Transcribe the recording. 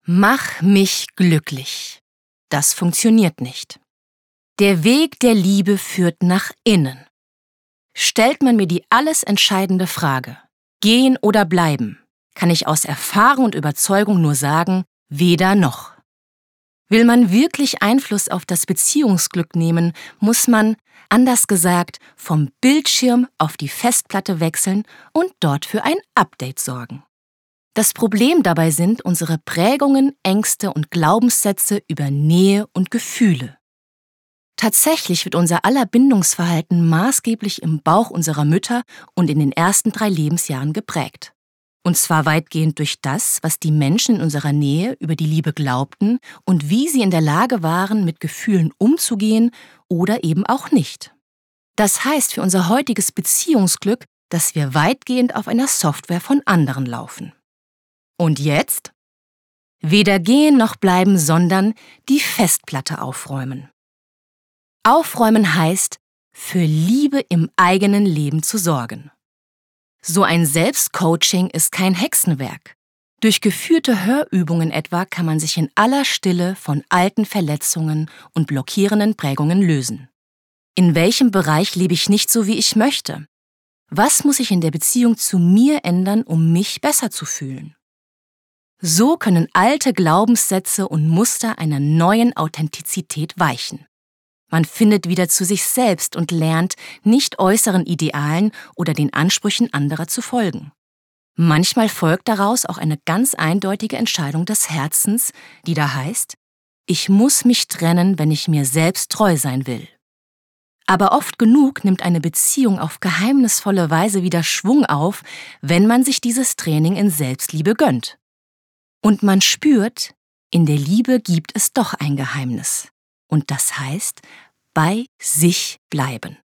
Mach mich glücklich. Das funktioniert nicht. Der Weg der Liebe führt nach innen. Stellt man mir die alles entscheidende Frage, gehen oder bleiben, kann ich aus Erfahrung und Überzeugung nur sagen, weder noch. Will man wirklich Einfluss auf das Beziehungsglück nehmen, muss man, anders gesagt, vom Bildschirm auf die Festplatte wechseln und dort für ein Update sorgen. Das Problem dabei sind unsere Prägungen, Ängste und Glaubenssätze über Nähe und Gefühle. Tatsächlich wird unser aller Bindungsverhalten maßgeblich im Bauch unserer Mütter und in den ersten 3 Lebensjahren geprägt. Und zwar weitgehend durch das, was die Menschen in unserer Nähe über die Liebe glaubten und wie sie in der Lage waren, mit Gefühlen umzugehen oder eben auch nicht. Das heißt für unser heutiges Beziehungsglück, dass wir weitgehend auf einer Software von anderen laufen. Und jetzt? Weder gehen noch bleiben, sondern die Festplatte aufräumen. Aufräumen heißt, für Liebe im eigenen Leben zu sorgen. So ein Selbstcoaching ist kein Hexenwerk. Durch geführte Hörübungen etwa kann man sich in aller Stille von alten Verletzungen und blockierenden Prägungen lösen. In welchem Bereich lebe ich nicht so, wie ich möchte? Was muss ich in der Beziehung zu mir ändern, um mich besser zu fühlen? So können alte Glaubenssätze und Muster einer neuen Authentizität weichen. Man findet wieder zu sich selbst und lernt, nicht äußeren Idealen oder den Ansprüchen anderer zu folgen. Manchmal folgt daraus auch eine ganz eindeutige Entscheidung des Herzens, die da heißt, ich muss mich trennen, wenn ich mir selbst treu sein will. Aber oft genug nimmt eine Beziehung auf geheimnisvolle Weise wieder Schwung auf, wenn man sich dieses Training in Selbstliebe gönnt. Und man spürt, in der Liebe gibt es doch ein Geheimnis. Und das heißt, bei sich bleiben.